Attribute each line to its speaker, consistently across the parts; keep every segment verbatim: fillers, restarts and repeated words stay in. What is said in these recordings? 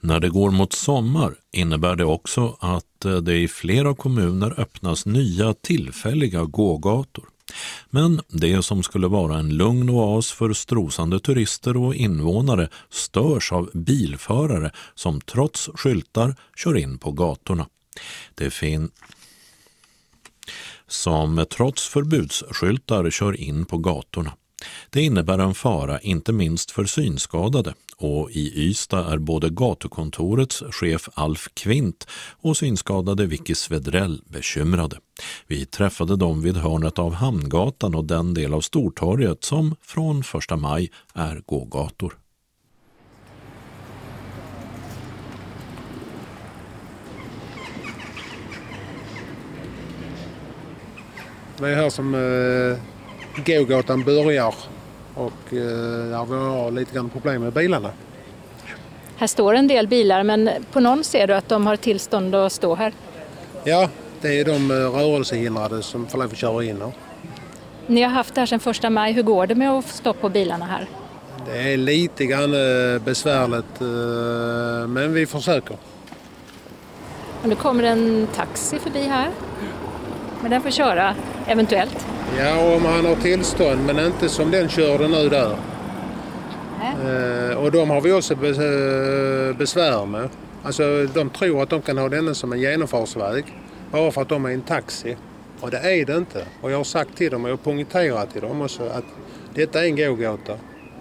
Speaker 1: När det går mot sommar innebär det också att det i flera kommuner öppnas nya tillfälliga gågator. Men det som skulle vara en lugn oas för strosande turister och invånare störs av bilförare som trots skyltar kör in på gatorna. Det finns som trots förbudsskyltar kör in på gatorna. Det innebär en fara inte minst för synskadade, och i Ystad är både gatukontorets chef Alf Kvint och synskadade Vicky Svedrell bekymrade. Vi träffade dem vid hörnet av Hamngatan och den del av Stortorget som från första maj är gågator.
Speaker 2: Det är här som eh, gågatan börjar och eh, där vi har lite grann problem med bilarna.
Speaker 3: Här står en del bilar, men på någon ser du att de har tillstånd att stå här?
Speaker 2: Ja, det är de rörelsehindrade som får lov att köra in här.
Speaker 3: Ni har haft det här sedan första maj. Hur går det med att stoppa på bilarna här?
Speaker 2: Det är lite grann besvärligt, men vi försöker.
Speaker 3: Och nu kommer en taxi förbi här. Men den får köra eventuellt.
Speaker 2: Ja, om han har tillstånd, men inte som den körde nu där. Nej. Och de har vi också besvär med. Alltså de tror att de kan ha denna som en genomfartsväg bara för att de är en taxi. Och det är det inte. Och jag har sagt till dem och jag har poängterat till dem också att detta är en gågata.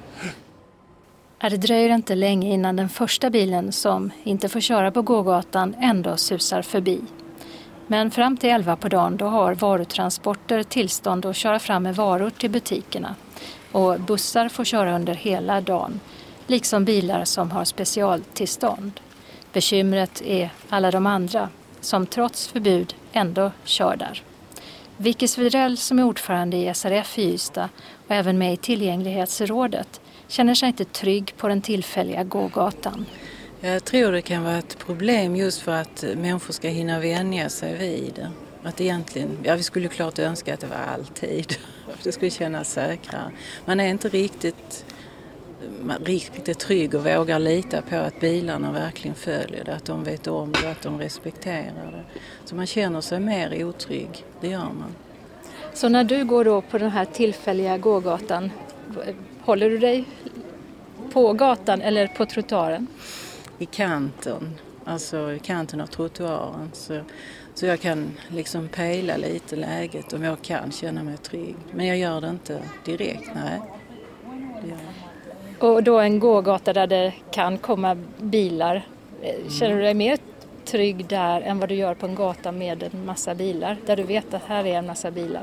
Speaker 3: Det dröjer inte länge innan den första bilen som inte får köra på gågatan ändå susar förbi. Men fram till elva på dagen då har varutransporter tillstånd att köra fram med varor till butikerna. Och bussar får köra under hela dagen, liksom bilar som har specialtillstånd. Bekymret är alla de andra som trots förbud ändå kör där. Vicky Svedrell som är ordförande i S R F i Ystad och även med i tillgänglighetsrådet känner sig inte trygg på den tillfälliga gågatan.
Speaker 4: Jag tror det kan vara ett problem just för att människor ska hinna vänja sig vid det. Att egentligen, ja, vi skulle klart önska att det var alltid. Det skulle kännas säkrare. Man är inte riktigt, riktigt trygg och vågar lita på att bilarna verkligen följer det. Att de vet om det, att de respekterar det. Så man känner sig mer otrygg, det gör man.
Speaker 3: Så när du går då på den här tillfälliga gågatan, håller du dig på gatan eller på trottoaren?
Speaker 4: I kanten, alltså i kanten av trottoaren. Så, så jag kan liksom pejla lite läget om jag kan känna mig trygg. Men jag gör det inte direkt, nej. Det gör jag.
Speaker 3: Och då en gågata där det kan komma bilar. Känner du dig mer trygg där än vad du gör på en gata med en massa bilar? Där du vet att här är en massa bilar.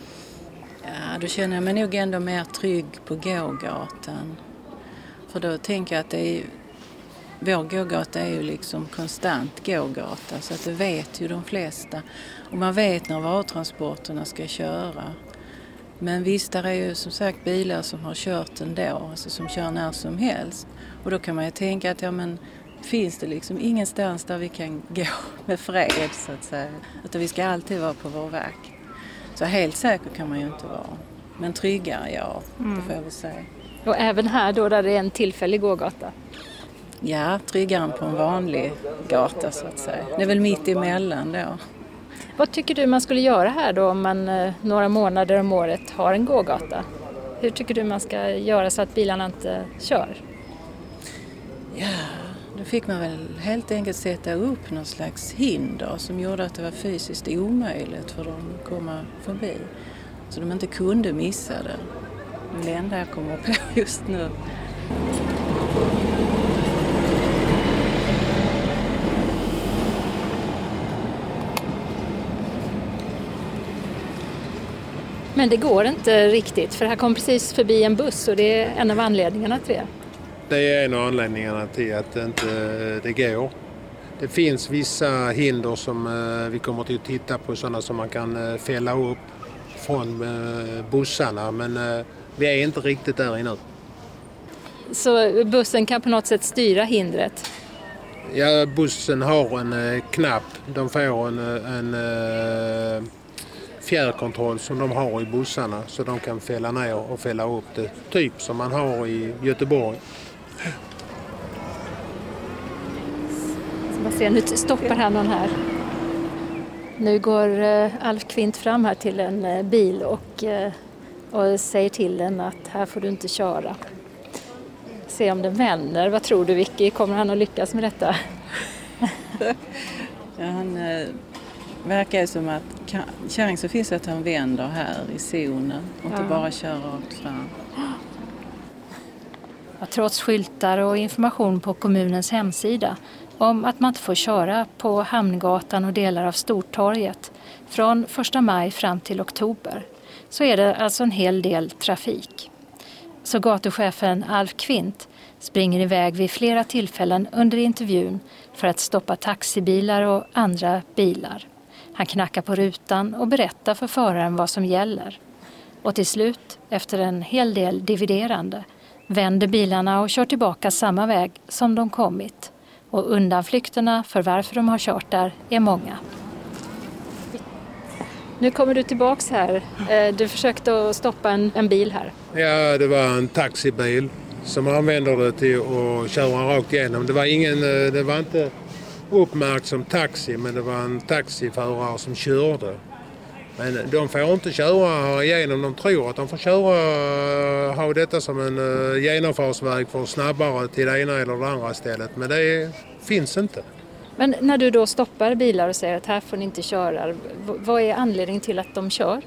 Speaker 4: Ja, då känner jag mig nog ändå mer trygg på gågatan. För då tänker jag att det är, vår gågata är ju liksom konstant gågata. Så att det vet ju de flesta. Och man vet när varutransporterna ska köra. Men visst, där är ju som sagt bilar som har kört ändå. Alltså som kör när som helst. Och då kan man ju tänka att ja men finns det liksom ingenstans där vi kan gå med fred så att säga. Utan vi ska alltid vara på vår väg. Så helt säker kan man ju inte vara. Men tryggare, ja, mm. det får jag väl säga.
Speaker 3: Och även här då där det är en tillfällig gågata?
Speaker 4: Ja, tryggare än på en vanlig gata så att säga. Det är väl mitt emellan då.
Speaker 3: Vad tycker du man skulle göra här då om man eh, några månader om året har en gågata? Hur tycker du man ska göra så att bilarna inte kör?
Speaker 4: Ja, då fick man väl helt enkelt sätta upp någon slags hinder som gjorde att det var fysiskt omöjligt för dem att komma förbi. Så de inte kunde missa det. Det är det enda jag kommer på just nu.
Speaker 3: Men det går inte riktigt för här kom precis förbi en buss och det är en av anledningarna till det.
Speaker 2: Det är en av anledningarna till att det inte det går. Det finns vissa hinder som vi kommer till att titta på, sådana som man kan fälla upp från bussarna, men vi är inte riktigt där ännu.
Speaker 3: Så bussen kan på något sätt styra hindret?
Speaker 2: Ja, bussen har en knapp. De får en, en fjärrkontroll som de har i bussarna så de kan fälla ner och fälla upp det. Typ som man har i Göteborg.
Speaker 3: Vad ser nu stoppar här någon här. Nu går uh, Alf Kvint fram här till en uh, bil och, uh, och säger till den att här får du inte köra. Se om den vänder. Vad tror du, Vicky? Kommer han att lyckas med detta?
Speaker 4: Ja, han uh, verkar som att kärring så finns att han vänder här i zonen och inte ja. bara kör rakt fram.
Speaker 3: Ja, trots skyltar och information på kommunens hemsida om att man inte får köra på Hamngatan och delar av Stortorget från första maj fram till oktober, så är det alltså en hel del trafik. Så gatuchefen Alf Kvint springer iväg vid flera tillfällen under intervjun för att stoppa taxibilar och andra bilar. Han knackar på rutan och berättar för föraren vad som gäller. Och till slut, efter en hel del dividerande, vänder bilarna och kör tillbaka samma väg som de kommit. Och undanflykterna för varför de har kört där är många. Nu kommer du tillbaks här. Du försökte att stoppa en, en bil här.
Speaker 2: Ja, det var en taxibil som använder det till att köra rakt igenom. Det var, ingen, det var inte uppmärkt som taxi, men det var en taxiförare som körde. Men de får inte köra igenom, de tror att de får köra, ha detta som en genomfartsväg för snabbare till det ena eller det andra stället. Men det finns inte.
Speaker 3: Men när du då stoppar bilar och säger att här får ni inte köra, vad är anledningen till att de kör?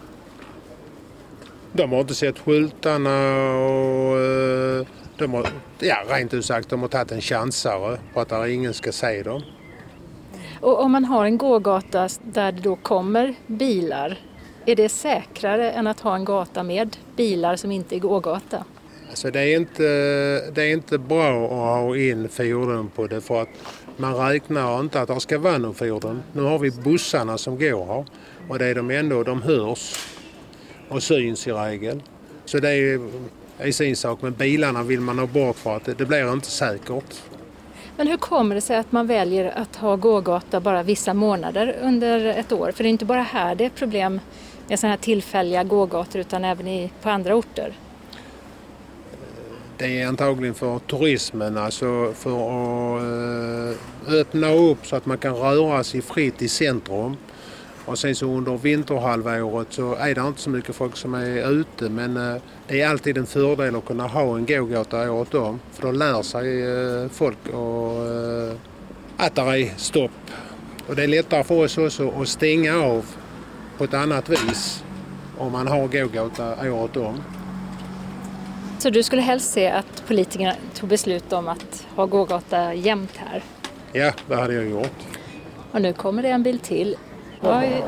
Speaker 2: De har inte sett skyltarna och de har, ja, rent ut sagt, de har tagit en chansare på att ingen ska se dem.
Speaker 3: Och om man har en gågata där det då kommer bilar, är det säkrare än att ha en gata med bilar som inte är gågata?
Speaker 2: Alltså det är inte, det är inte bra att ha in fordon på det, för att man räknar inte att det ska vara någon fordon. Nu har vi bussarna som går här och det är de ändå, de hörs och syns i regel. Så det är, är sin sak, men bilarna vill man ha bort för att det, det blir inte säkert.
Speaker 3: Men hur kommer det sig att man väljer att ha gågata bara vissa månader under ett år? För det är inte bara här det är problem med sådana här tillfälliga gågator utan även i, på andra orter.
Speaker 2: Det är antagligen för turismen, alltså för att öppna upp så att man kan röra sig fritt i centrum. Och sen så under vinterhalvåret så är det inte så mycket folk som är ute, men det är alltid en fördel att kunna ha en gågata åt dem. För då lär sig folk att det är stopp. Och det är lättare för oss också att stänga av på ett annat vis om man har gågata åt dem.
Speaker 3: Så du skulle helst se att politikerna tog beslut om att ha gågata jämt här?
Speaker 2: Ja, det hade jag gjort.
Speaker 3: Och nu kommer det en bil till. Oj.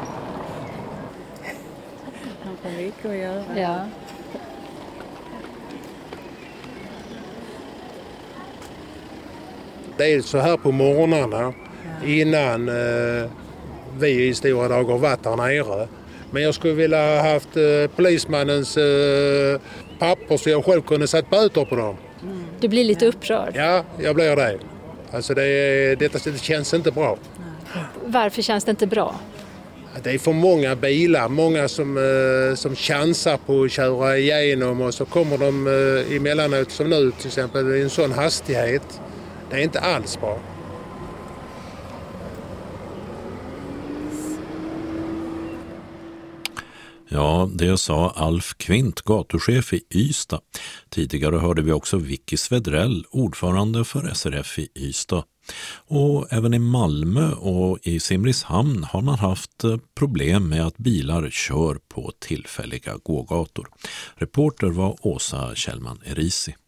Speaker 4: Han får mycket att göra.
Speaker 3: Ja.
Speaker 2: Det är så här på morgnarna innan eh, vi i stora dagar varit där nere. Men jag skulle vilja ha haft eh, polismannens eh, papper så jag själv kunde sätta böter på dem.
Speaker 3: Mm. Du blir lite upprörd?
Speaker 2: Ja, jag blir det. Alltså det, detta det känns inte bra.
Speaker 3: Varför känns det inte bra?
Speaker 2: Det är för många bilar, många som, eh, som chansar på att köra igenom och så kommer de eh, emellanåt som nu till exempel i en sån hastighet. Det är inte alls bra.
Speaker 1: Ja, det sa Alf Kvint, gatuchef i Ystad. Tidigare hörde vi också Vicky Svedrell, ordförande för S R F i Ystad. Och även i Malmö och i Simrishamn har man haft problem med att bilar kör på tillfälliga gågator. Reporter var Åsa Kjellman Erisi.